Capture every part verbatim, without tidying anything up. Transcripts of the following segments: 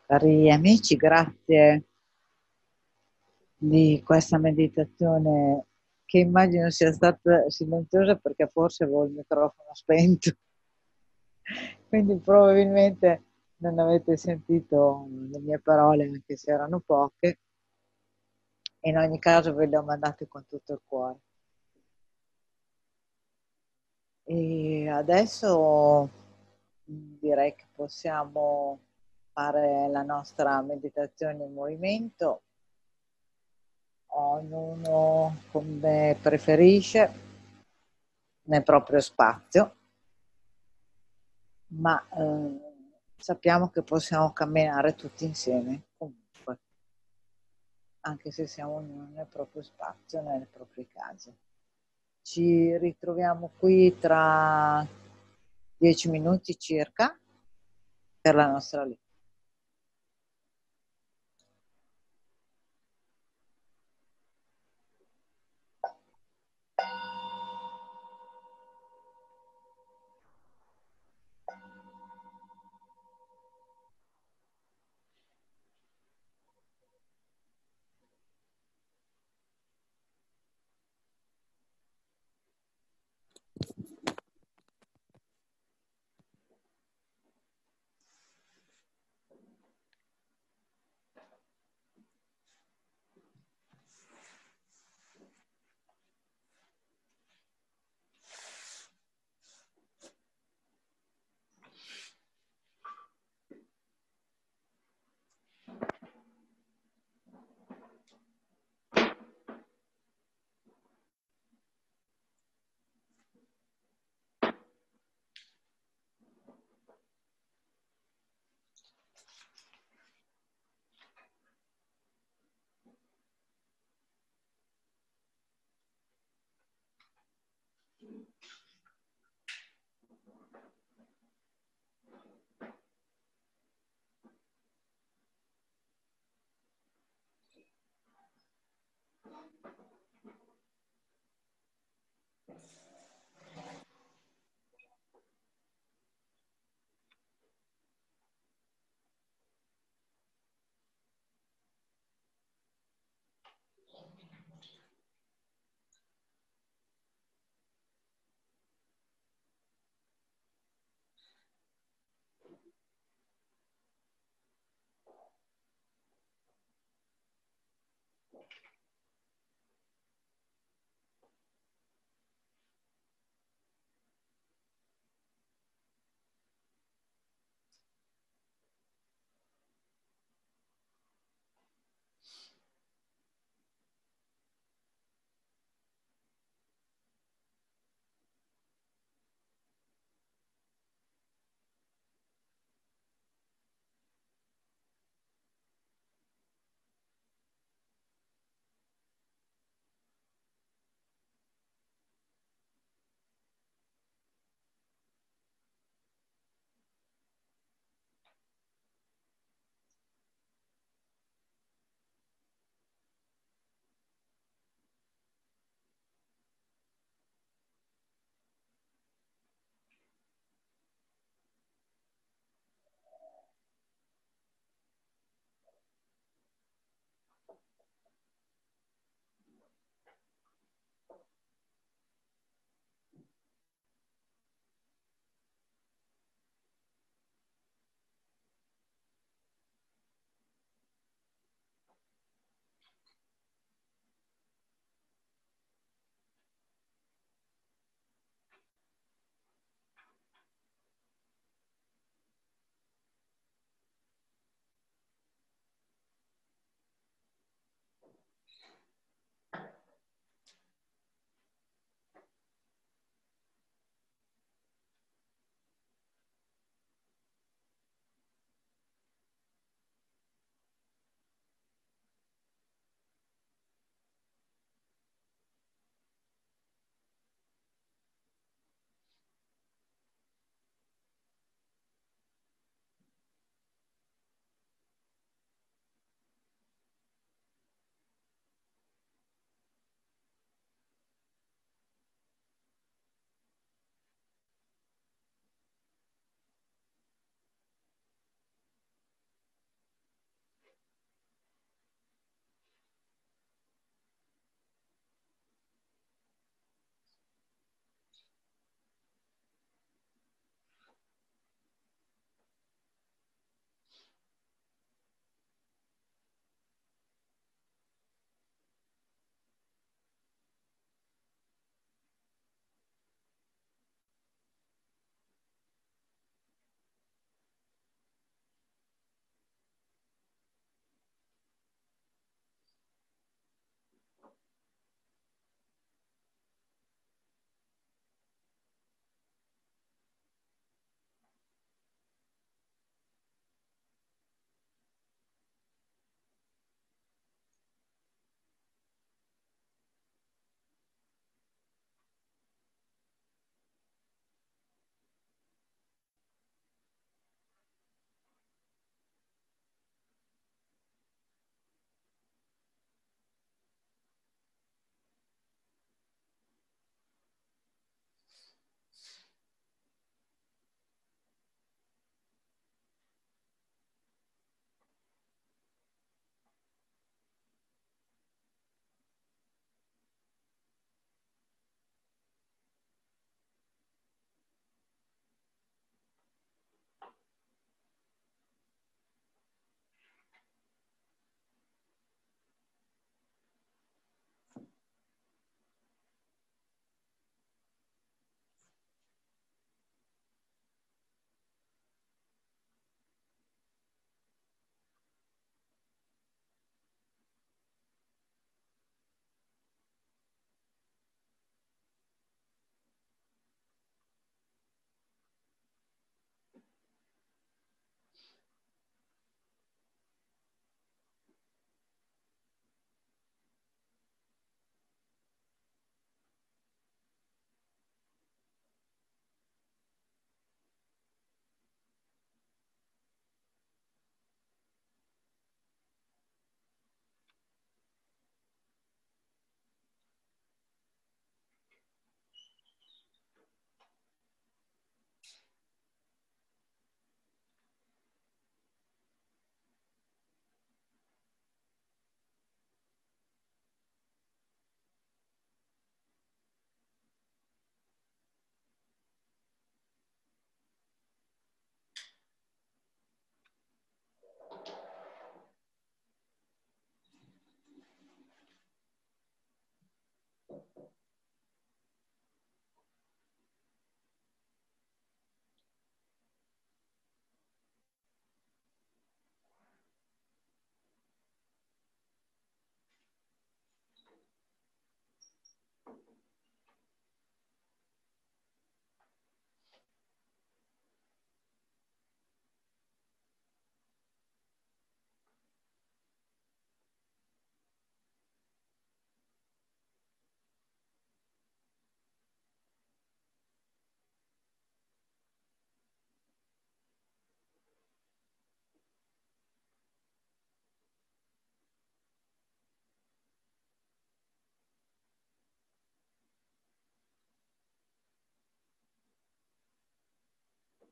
Cari amici, grazie di questa meditazione che immagino sia stata silenziosa perché forse avevo il microfono spento, quindi probabilmente non avete sentito le mie parole anche se erano poche. In ogni caso ve le ho mandate con tutto il cuore. E adesso mh, direi che possiamo fare la nostra meditazione in movimento, ognuno come preferisce nel proprio spazio, ma eh, sappiamo che possiamo camminare tutti insieme comunque, anche se siamo ognuno nel proprio spazio, nelle proprie case. Ci ritroviamo qui tra dieci minuti circa per la nostra lettura.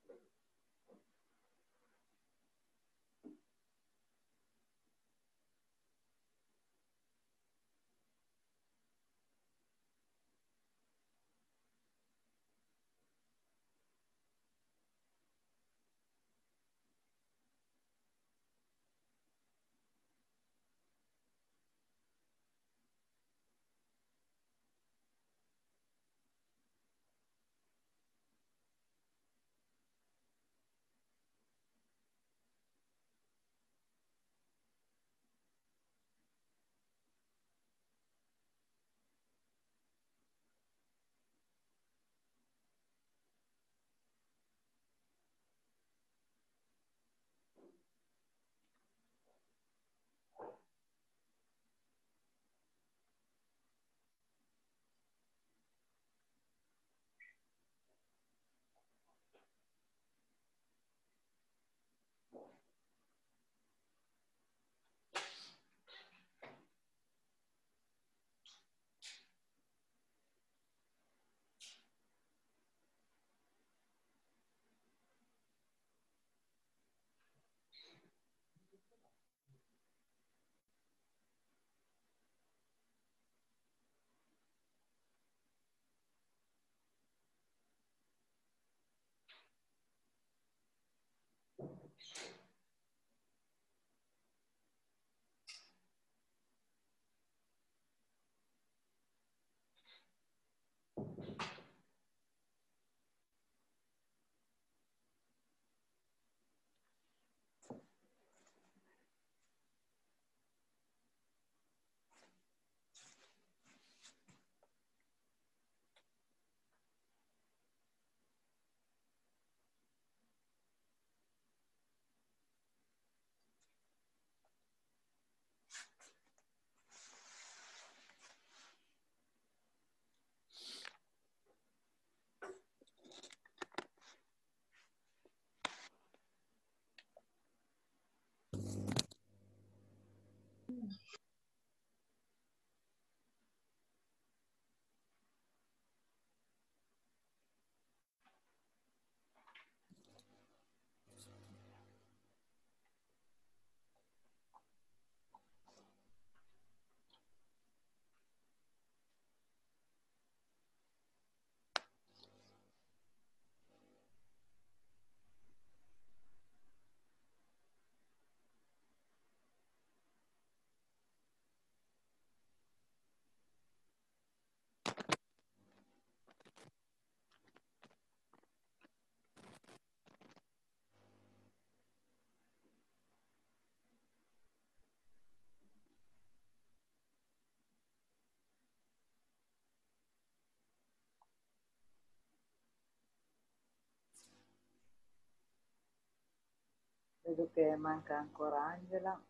Vedo che manca ancora Angela.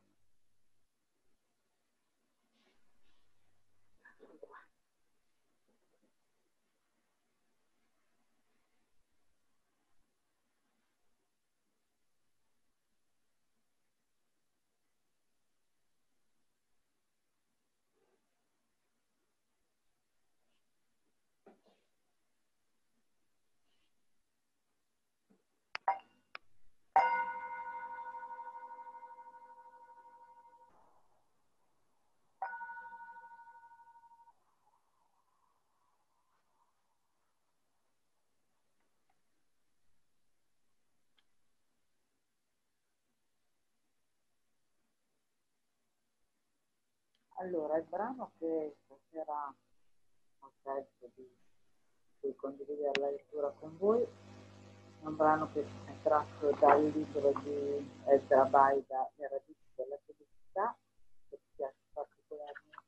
Allora, il brano che stasera ho scelto di, di condividere la lettura con voi è un brano che è tratto dal libro di Ezra Baida, Le radici della felicità, che mi piace particolarmente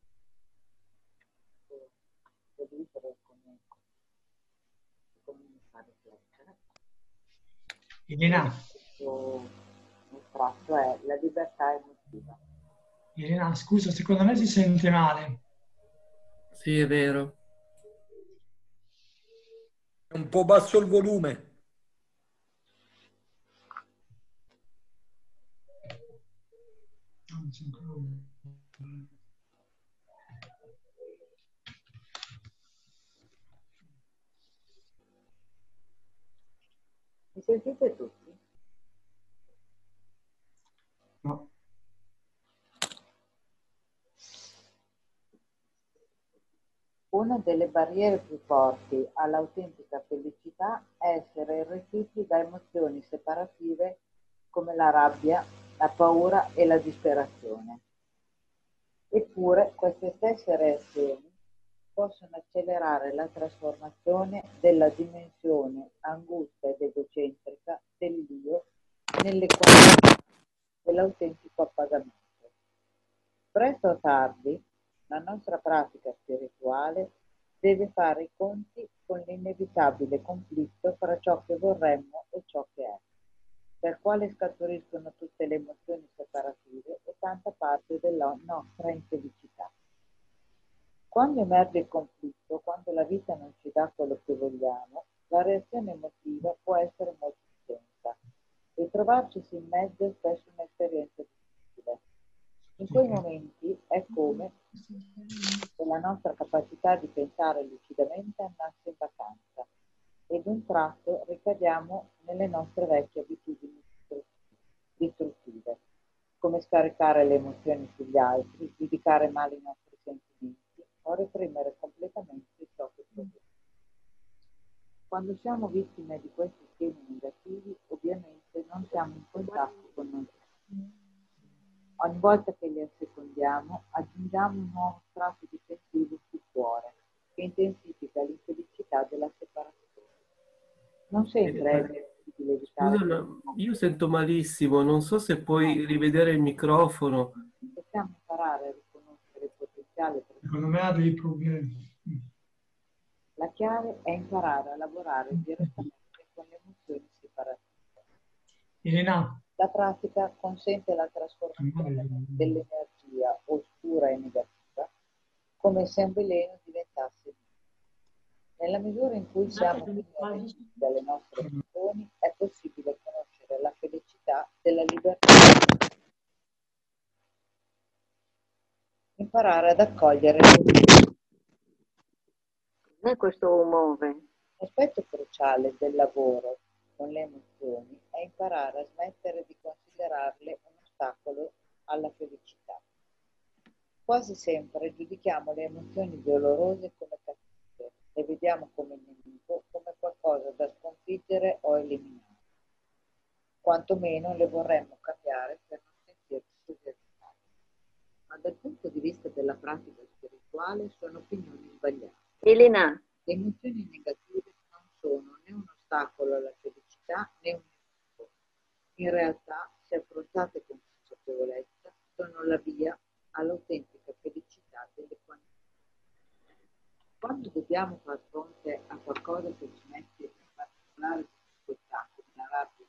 questo libro e come, come mi fa riflettere. Elena, Questo tratto è la libertà emotiva. Elena, scusa, secondo me si sente male. Sì, è vero. È un po' basso il volume. Mi sentite tutti? No. Una delle barriere più forti all'autentica felicità è essere irretiti da emozioni separative come la rabbia, la paura e la disperazione. Eppure queste stesse reazioni possono accelerare la trasformazione della dimensione angusta ed egocentrica dell'io nelle qualità dell'autentico appagamento. Presto o tardi, la nostra pratica spirituale deve fare i conti con l'inevitabile conflitto fra ciò che vorremmo e ciò che è, per quale scaturiscono tutte le emozioni separative e tanta parte della nostra infelicità. Quando emerge il conflitto, quando la vita non ci dà quello che vogliamo, la reazione emotiva può essere molto intensa e trovarci in mezzo è spesso un'esperienza difficile. In quei momenti è come se la nostra capacità di pensare lucidamente andasse in vacanza e d'un tratto ricadiamo nelle nostre vecchie abitudini distruttive, come scaricare le emozioni sugli altri, giudicare male i nostri sentimenti o reprimere completamente ciò che proviamo. Quando siamo vittime di questi schemi negativi, ovviamente non siamo in contatto con noi stessi. Ogni volta che li assecondiamo, aggiungiamo un nuovo strato difensivo sul cuore, che intensifica l'infelicità della separazione. Non sempre è possibile evitare. Scusa, ma io sento malissimo, non so se puoi rivedere il microfono. Possiamo imparare a riconoscere il potenziale. Secondo me ha dei problemi. La chiave è imparare a lavorare direttamente con le emozioni separative. Elena. La pratica consente la trasformazione dell'energia oscura e negativa come se un veleno diventasse vino. Nella misura in cui siamo convinti dalle nostre emozioni è possibile conoscere la felicità della libertà. Imparare ad accogliere le Non è questo umore. L'aspetto cruciale del lavoro con le emozioni è imparare a smettere di considerarle un ostacolo alla felicità. Quasi sempre giudichiamo le emozioni dolorose come cattive, le vediamo come nemico, come qualcosa da sconfiggere o eliminare. Quantomeno le vorremmo cambiare per non sentirci così agitate. Ma dal punto di vista della pratica spirituale sono opinioni sbagliate. Elena. Le emozioni negative non sono né un ostacolo alla felicità né un nemico. In realtà, se affrontate con consapevolezza, sono la via all'autentica felicità delle quantità. Quando dobbiamo far fronte a qualcosa che ci mette in particolare difficoltà, come la rabbia,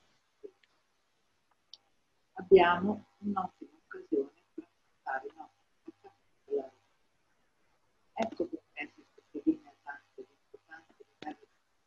abbiamo un'ottima occasione per affrontare i nostri comportamenti della vita. Ecco perché si sottolinea tanto l'importanza di avere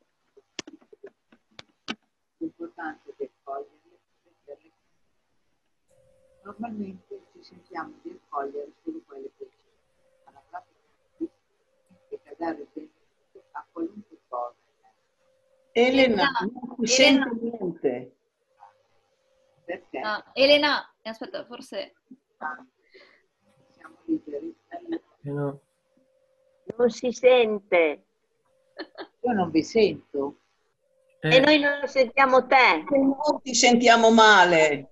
l'importanza di accoglierle e prenderle. Normalmente ci sentiamo di accogliere solo quelle che ci sono, ma la pratica significa dare il benvenuto a qualunque cosa. Elena, non si Elena. sente niente. Perché? Ah, Elena, aspetta, forse... Siamo liberi. Eh no. Non si sente. Io non vi sento. Eh, E noi non sentiamo te. Non ti sentiamo male.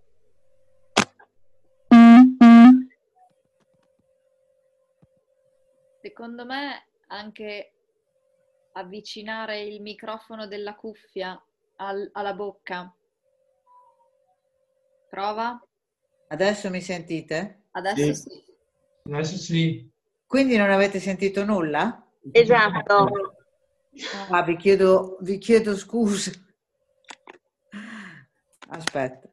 Secondo me anche avvicinare il microfono della cuffia al- alla bocca. Prova. Adesso mi sentite? Adesso Sì. sì. Adesso sì. Quindi non avete sentito nulla? Esatto. Ah, vi chiedo, vi chiedo scusa. Aspetta.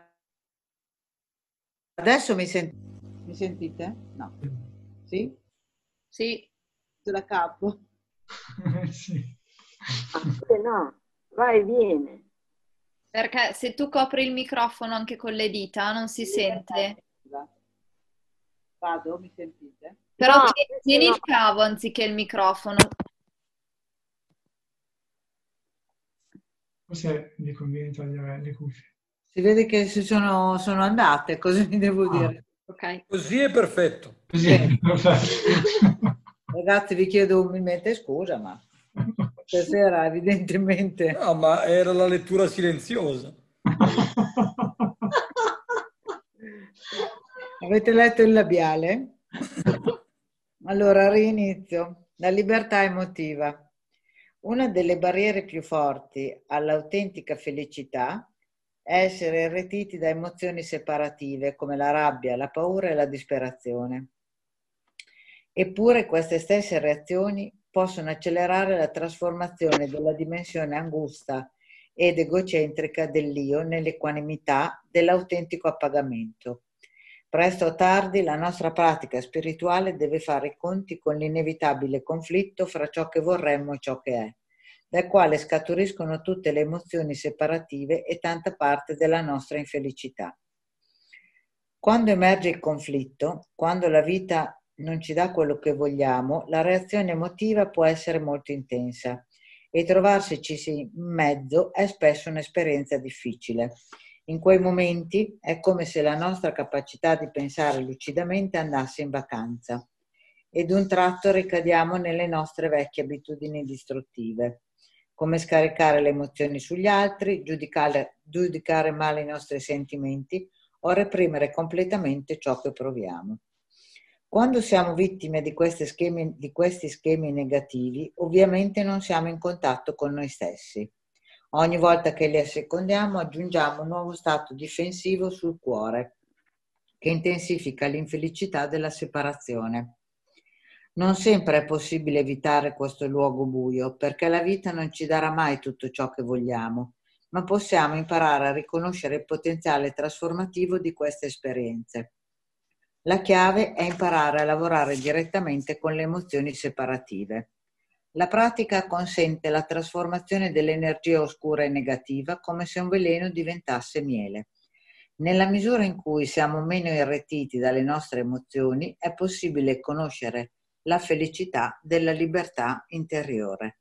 Adesso mi, sent- mi sentite? No. Sì? Sì. Da capo? Sì. Ah, no, vai e viene. Perché se tu copri il microfono anche con le dita non si sente. Vado, mi sentite? Però No, ti- tieni no. il cavo anziché il microfono. Forse gli conviene togliere le cuffie. Si vede che si sono, sono andate, cosa mi devo Ah. dire? Ok. Così è perfetto. Così, Bene. perfetto. Ragazzi, vi chiedo umilmente scusa, ma stasera evidentemente No, ma era la lettura silenziosa. avete letto il labiale? Allora, rinizio. La libertà emotiva. Una delle barriere più forti all'autentica felicità è essere irretiti da emozioni separative come la rabbia, la paura e la disperazione. Eppure queste stesse reazioni possono accelerare la trasformazione della dimensione angusta ed egocentrica dell'io nell'equanimità dell'autentico appagamento. Presto o tardi la nostra pratica spirituale deve fare i conti con l'inevitabile conflitto fra ciò che vorremmo e ciò che è, dal quale scaturiscono tutte le emozioni separative e tanta parte della nostra infelicità. Quando emerge il conflitto, quando la vita non ci dà quello che vogliamo, la reazione emotiva può essere molto intensa e trovarsici in mezzo è spesso un'esperienza difficile. In quei momenti è come se la nostra capacità di pensare lucidamente andasse in vacanza e d'un tratto ricadiamo nelle nostre vecchie abitudini distruttive, come scaricare le emozioni sugli altri, giudicare, giudicare male i nostri sentimenti o reprimere completamente ciò che proviamo. Quando siamo vittime di questi schemi, di questi schemi negativi, ovviamente non siamo in contatto con noi stessi. Ogni volta che li assecondiamo aggiungiamo un nuovo stato difensivo sul cuore, che intensifica l'infelicità della separazione. Non sempre è possibile evitare questo luogo buio, perché la vita non ci darà mai tutto ciò che vogliamo, ma possiamo imparare a riconoscere il potenziale trasformativo di queste esperienze. La chiave è imparare a lavorare direttamente con le emozioni separative. La pratica consente la trasformazione dell'energia oscura e negativa come se un veleno diventasse miele. Nella misura in cui siamo meno irretiti dalle nostre emozioni, è possibile conoscere la felicità della libertà interiore.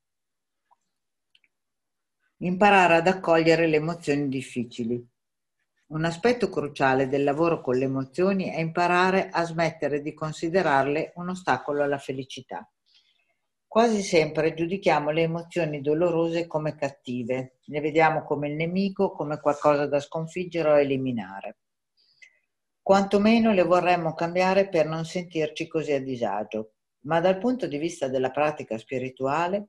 Imparare ad accogliere le emozioni difficili. Un aspetto cruciale del lavoro con le emozioni è imparare a smettere di considerarle un ostacolo alla felicità. Quasi sempre giudichiamo le emozioni dolorose come cattive, le vediamo come il nemico, come qualcosa da sconfiggere o eliminare. Quantomeno le vorremmo cambiare per non sentirci così a disagio, ma dal punto di vista della pratica spirituale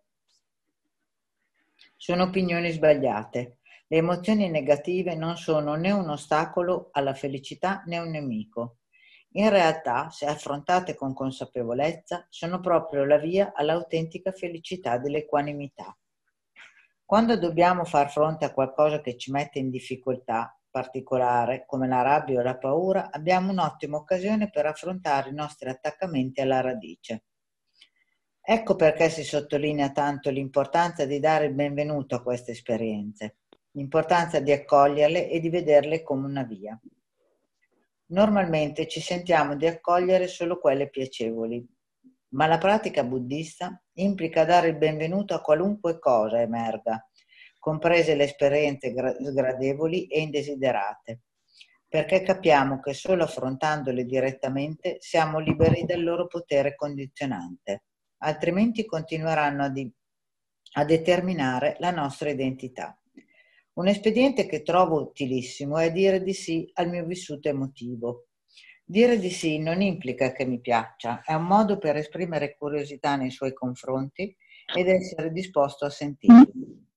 sono opinioni sbagliate. Le emozioni negative non sono né un ostacolo alla felicità né un nemico. In realtà, se affrontate con consapevolezza, sono proprio la via all'autentica felicità dell'equanimità. Quando dobbiamo far fronte a qualcosa che ci mette in difficoltà particolare, come la rabbia o la paura, abbiamo un'ottima occasione per affrontare i nostri attaccamenti alla radice. Ecco perché si sottolinea tanto l'importanza di dare il benvenuto a queste esperienze, l'importanza di accoglierle e di vederle come una via. Normalmente ci sentiamo di accogliere solo quelle piacevoli, ma la pratica buddista implica dare il benvenuto a qualunque cosa emerga, comprese le esperienze sgradevoli e indesiderate, perché capiamo che solo affrontandole direttamente siamo liberi del loro potere condizionante, altrimenti continueranno a, di- a determinare la nostra identità. Un espediente che trovo utilissimo è dire di sì al mio vissuto emotivo. Dire di sì non implica che mi piaccia, è un modo per esprimere curiosità nei suoi confronti ed essere disposto a sentirlo.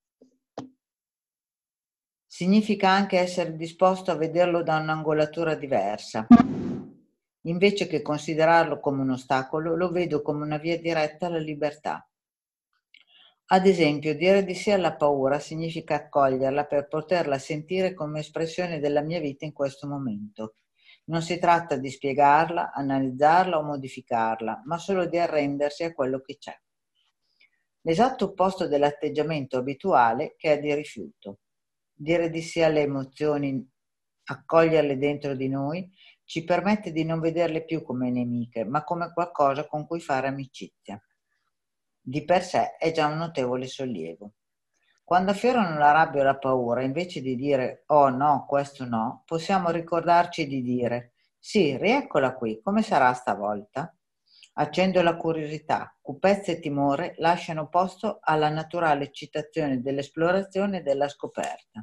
Significa anche essere disposto a vederlo da un'angolatura diversa. Invece che considerarlo come un ostacolo, lo vedo come una via diretta alla libertà. Ad esempio, dire di sì alla paura significa accoglierla per poterla sentire come espressione della mia vita in questo momento. Non si tratta di spiegarla, analizzarla o modificarla, ma solo di arrendersi a quello che c'è. L'esatto opposto dell'atteggiamento abituale che è di rifiuto. Dire di sì alle emozioni, accoglierle dentro di noi, ci permette di non vederle più come nemiche, ma come qualcosa con cui fare amicizia. Di per sé è già un notevole sollievo. Quando affiorano la rabbia o la paura, invece di dire oh no, questo no, possiamo ricordarci di dire sì, rieccola qui, come sarà stavolta? Accendo la curiosità, cupezza e timore lasciano posto alla naturale eccitazione dell'esplorazione e della scoperta.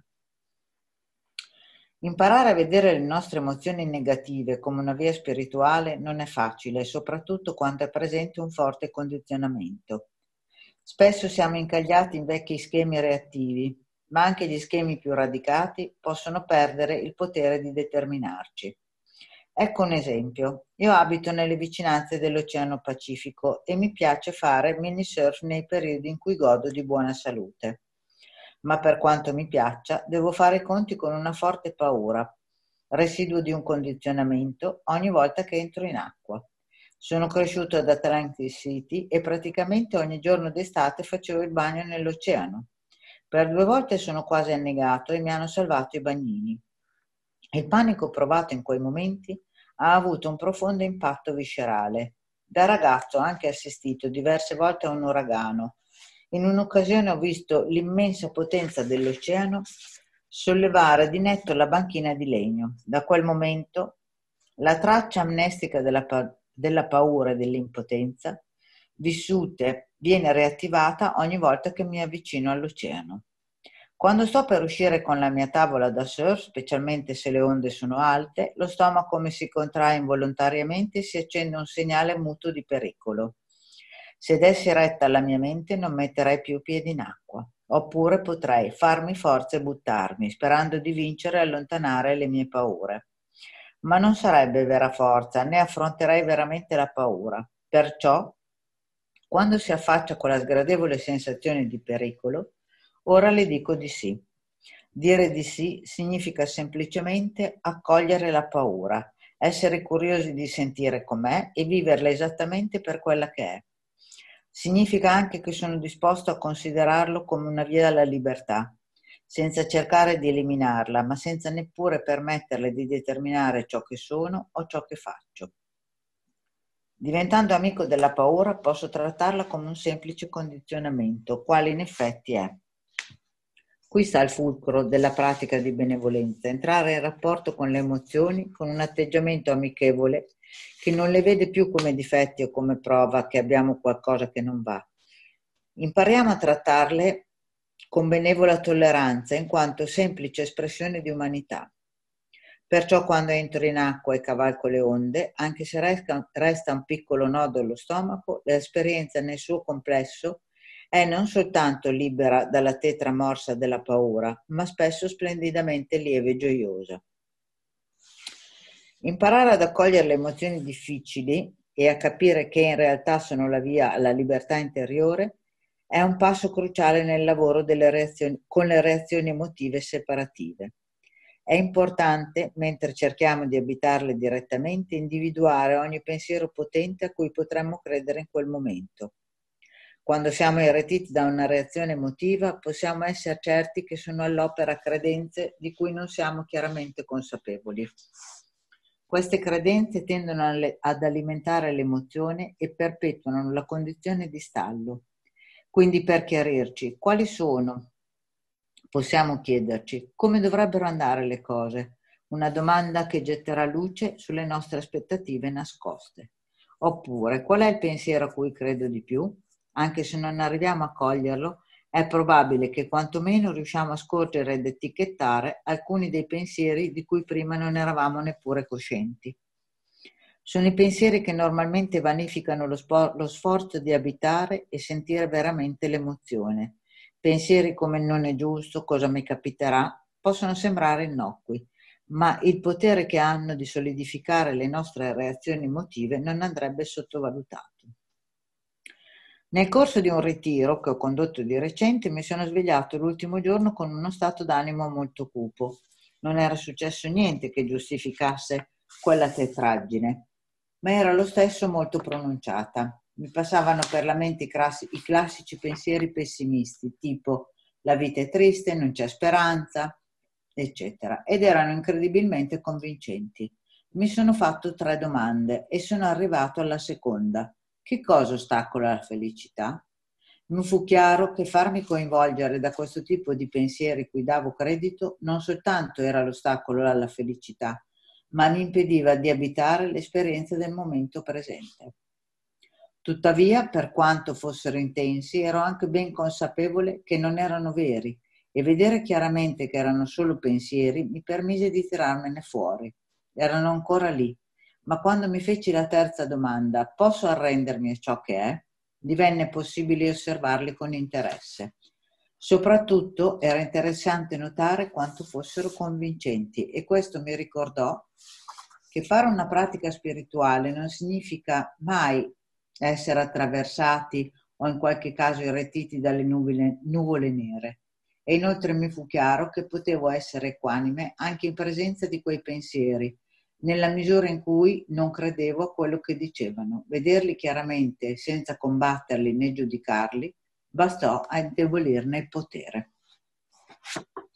Imparare a vedere le nostre emozioni negative come una via spirituale non è facile, soprattutto quando è presente un forte condizionamento. Spesso siamo incagliati in vecchi schemi reattivi, ma anche gli schemi più radicati possono perdere il potere di determinarci. Ecco un esempio. Io abito nelle vicinanze dell'Oceano Pacifico e mi piace fare mini surf nei periodi in cui godo di buona salute. Ma per quanto mi piaccia, devo fare i conti con una forte paura, residuo di un condizionamento ogni volta che entro in acqua. Sono cresciuto ad Atlantic City e praticamente ogni giorno d'estate facevo il bagno nell'oceano. Per due volte sono quasi annegato e mi hanno salvato i bagnini. Il panico provato in quei momenti ha avuto un profondo impatto viscerale. Da ragazzo ho anche assistito diverse volte a un uragano. In un'occasione ho visto l'immensa potenza dell'oceano sollevare di netto la banchina di legno. Da quel momento la traccia amnestica della, pa- della paura e dell'impotenza vissute viene riattivata ogni volta che mi avvicino all'oceano. Quando sto per uscire con la mia tavola da surf, specialmente se le onde sono alte, lo stomaco mi si contrae involontariamente e si accende un segnale muto di pericolo. Se dessi retta alla mia mente non metterei più piedi in acqua, oppure potrei farmi forza e buttarmi, sperando di vincere e allontanare le mie paure. Ma non sarebbe vera forza, né affronterei veramente la paura. Perciò, quando si affaccia con la sgradevole sensazione di pericolo, ora le dico di sì. Dire di sì significa semplicemente accogliere la paura, essere curiosi di sentire com'è e viverla esattamente per quella che è. Significa anche che sono disposto a considerarlo come una via alla libertà, senza cercare di eliminarla, ma senza neppure permetterle di determinare ciò che sono o ciò che faccio. Diventando amico della paura posso trattarla come un semplice condizionamento, quale in effetti è. Qui sta il fulcro della pratica di benevolenza, entrare in rapporto con le emozioni con un atteggiamento amichevole che non le vede più come difetti o come prova che abbiamo qualcosa che non va. Impariamo a trattarle con benevola tolleranza, in quanto semplice espressione di umanità. Perciò quando entro in acqua e cavalco le onde, anche se resta, resta un piccolo nodo allo stomaco, l'esperienza nel suo complesso è non soltanto libera dalla tetra morsa della paura, ma spesso splendidamente lieve e gioiosa. Imparare ad accogliere le emozioni difficili e a capire che in realtà sono la via alla libertà interiore è un passo cruciale nel lavoro delle reazioni, con le reazioni emotive separative. È importante, mentre cerchiamo di abitarle direttamente, individuare ogni pensiero potente a cui potremmo credere in quel momento. Quando siamo irretiti da una reazione emotiva, possiamo essere certi che sono all'opera credenze di cui non siamo chiaramente consapevoli. Queste credenze tendono ad alimentare l'emozione e perpetuano la condizione di stallo. Quindi, per chiarirci, quali sono? Possiamo chiederci come dovrebbero andare le cose, una domanda che getterà luce sulle nostre aspettative nascoste. Oppure, qual è il pensiero a cui credo di più? Anche se non arriviamo a coglierlo, è probabile che quantomeno riusciamo a scorgere ed etichettare alcuni dei pensieri di cui prima non eravamo neppure coscienti. Sono i pensieri che normalmente vanificano lo, spor- lo sforzo di abitare e sentire veramente l'emozione. Pensieri come non è giusto, cosa mi capiterà, possono sembrare innocui, ma il potere che hanno di solidificare le nostre reazioni emotive non andrebbe sottovalutato. Nel corso di un ritiro che ho condotto di recente mi sono svegliato l'ultimo giorno con uno stato d'animo molto cupo. Non era successo niente che giustificasse quella tetraggine, ma era lo stesso molto pronunciata. Mi passavano per la mente i, classi- i classici pensieri pessimisti, tipo la vita è triste, non c'è speranza, eccetera, ed erano incredibilmente convincenti. Mi sono fatto tre domande e sono arrivato alla seconda. Che cosa ostacola la felicità? Mi fu chiaro che farmi coinvolgere da questo tipo di pensieri cui davo credito non soltanto era l'ostacolo alla felicità, ma mi impediva di abitare l'esperienza del momento presente. Tuttavia, per quanto fossero intensi, ero anche ben consapevole che non erano veri e vedere chiaramente che erano solo pensieri mi permise di tirarmene fuori. Erano ancora lì, ma quando mi feci la terza domanda, posso arrendermi a ciò che è? Divenne possibile osservarli con interesse. Soprattutto era interessante notare quanto fossero convincenti e questo mi ricordò che fare una pratica spirituale non significa mai essere attraversati o in qualche caso irretiti dalle nuvole, nuvole nere. E inoltre mi fu chiaro che potevo essere equanime anche in presenza di quei pensieri, nella misura in cui non credevo a quello che dicevano. Vederli chiaramente senza combatterli né giudicarli bastò a indebolirne il potere.